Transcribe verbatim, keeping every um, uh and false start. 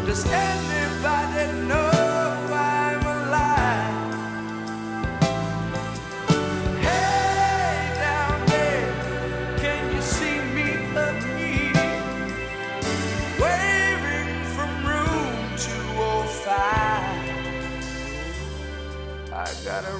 Does anybody know I'm alive? Hey, down there, can you see me up here? Waving from room two oh five. I got a